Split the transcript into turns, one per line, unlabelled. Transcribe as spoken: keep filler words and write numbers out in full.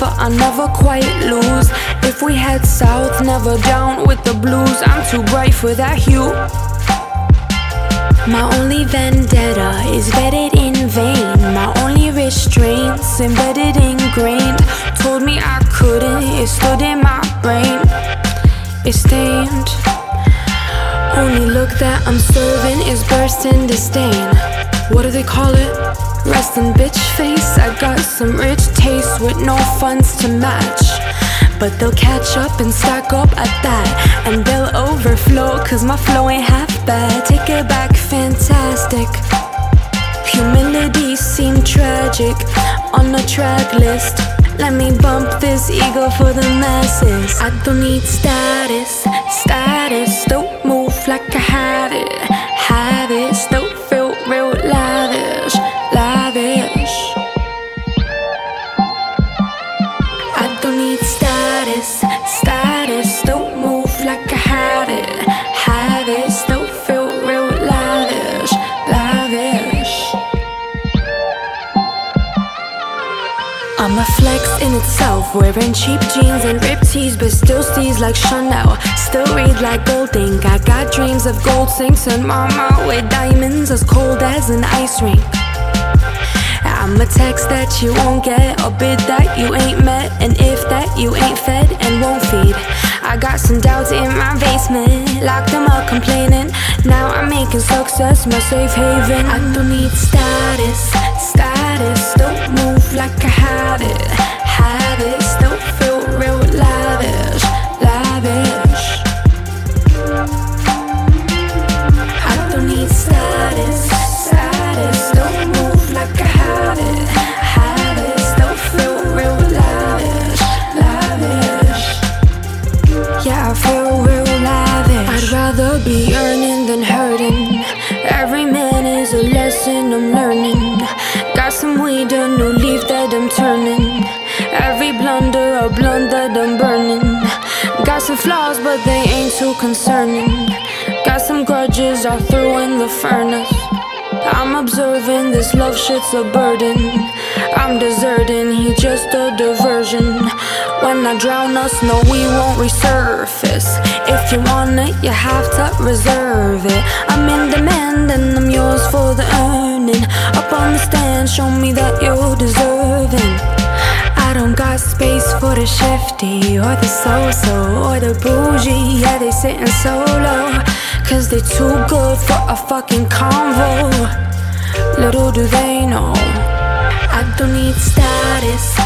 but I never quite lose. If we head south, never down with the blues. I'm too bright for that hue. My only vendetta is vetted in vain. My only restraints embedded ingrained. Told me I couldn't, it stood in my brain. It's stained. Only look that I'm serving is bursting disdain. What do they call it? Resting bitch face. I got some rich taste with no funds to match, but they'll catch up and stack up at that, and they'll overflow, cause my flow ain't half bad. Take it back, fantastic. Humility seemed tragic on the track list. Let me bump this ego for the masses. I don't need status, status. Don't move like I have it, have it. Still feel real lavish, lavish. I don't need status, status. Don't move like I have it, have it. Still feel real lavish, lavish. I'm a flex in itself, wearing cheap jeans and ripped tees, but still steez like Chanel, still read like gold ink. I got dreams of gold sinks and mama with diamonds as cold as an ice rink. I'm a text that you won't get, a bid that you ain't met, and if that you ain't fed and won't feed. I got some doubts in my basement, locked them up complaining. Now I'm making success my safe haven. I don't need status, status. Don't move like I have it, have it. Still feel real lavish, lavish. I don't need status, status. Don't move like I have it, have it. Still feel real lavish, lavish. Yeah, I feel real lavish. I'd rather be earning than hurting. Every man is a lesson I'm learning. Got some weed, a new leaf that I'm turning. Every blunder, a blunt that I'm burning. Got some flaws, but they ain't too concerning. Got some grudges I threw in the furnace. I'm observing this love shit's a burden. I'm deserting, he just a diversion. When I drown us, no, we won't resurface. If you want it, you have to reserve it. I'm in demand and I'm yours for the earning. Up on the stand, show me that you're deserving. I don't got space for the shifty or the so-so or the bougie. Yeah, they sitting solo, cause they too good for a fucking convo. Little do they know, I don't need status,